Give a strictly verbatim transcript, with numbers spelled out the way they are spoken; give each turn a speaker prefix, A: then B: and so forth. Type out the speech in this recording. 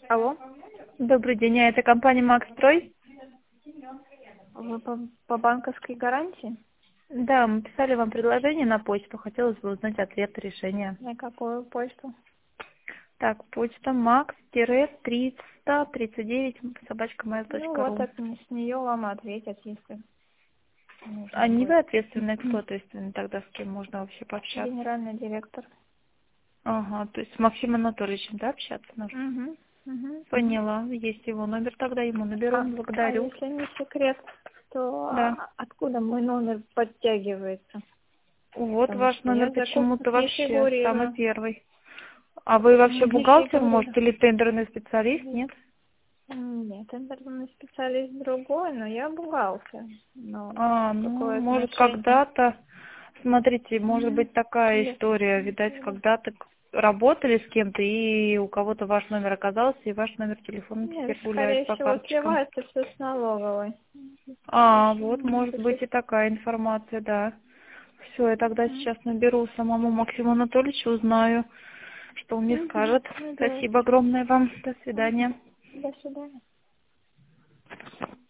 A: Алло,
B: Добрый день, а это компания «Макстрой»?
A: вы по, по банковской гарантии?
B: Да, мы писали вам предложение на почту, хотелось бы узнать ответ решения.
A: На какую почту?
B: Так, почта макс-триста тридцать девять собачка mail
A: Ну
B: точка
A: вот,
B: ру.
A: так с нее вам ответят, если
B: А
A: нужно
B: не вы
A: будет.
B: ответственный кто, то есть м, тогда с кем можно вообще пообщаться?
A: Генеральный директор.
B: Ага, то есть с Максимом Анатольевичем, да, общаться нужно?
A: Угу, угу.
B: Поняла, есть его номер, тогда ему наберу,
A: А, а
B: благодарю.
A: если не секрет, то
B: Да.
A: а, откуда мой номер подтягивается?
B: Вот
A: Потому
B: ваш
A: что
B: номер
A: я в закупках
B: почему-то
A: не
B: вообще самый
A: фигурирую.
B: первый. А вы вообще
A: Не
B: бухгалтер, может,
A: фигурирую.
B: или тендерный специалист, нет?
A: М, Нет, интернет специалист другой, но я бухгалтер. Но
B: А, ну,
A: какое
B: может,
A: отношение?
B: когда-то, смотрите, может
A: М,
B: быть такая
A: Нет.
B: история, видать, когда-то к- работали с кем-то, и у кого-то ваш номер оказался, и ваш номер телефона
A: Нет,
B: теперь гуляет
A: скорее
B: по
A: всего,
B: карточкам.
A: сливается все с налоговой.
B: А,
A: Еще
B: вот,
A: может
B: может
A: быть,
B: быть, и
A: если-
B: такая информация, да. Все, я тогда
A: М,
B: сейчас наберу самому Максиму Анатольевичу, узнаю, что он мне
A: мгм,
B: скажет.
A: набирайте.
B: Спасибо огромное вам. До
A: Мгм.
B: свидания.
A: До свидания.